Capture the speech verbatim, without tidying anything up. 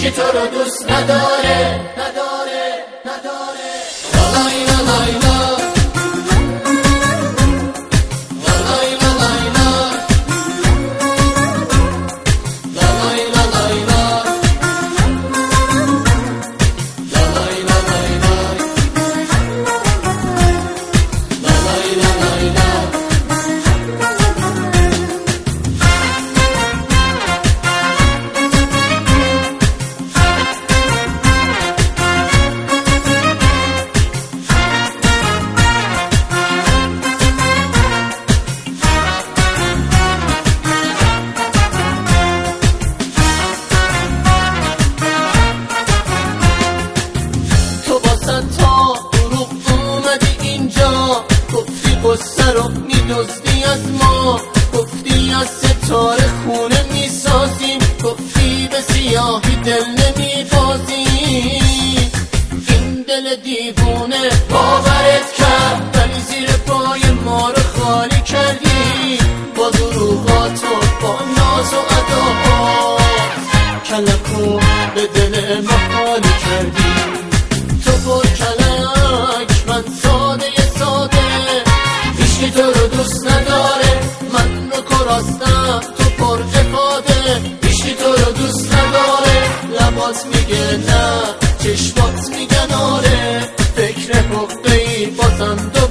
هیچی تو رو دوست نداره نداره نداره. لالای لالای لا لالای لالای لا لالای لالای لا لالای لالای لا لالای لالای لا. قصه رو میدزدی از ما، گفتی از ستاره خونه میسازیم، گفتی به سیاهی دل نمیبازیم. این دل دیوونه باورت کرد ولی زیر پای ما رو خالی کردی با دروغات و با ناز و اداهات. کلکو به دل ما خالی کردی، تو پر کلک من ساده ساده. هیچی تو رو دوست نداره، من رو کراستم تو پر افاده. هیچی تو رو دوست نداره، لبات میگه نه چشمات میگن آره. فکر حقه ای بازم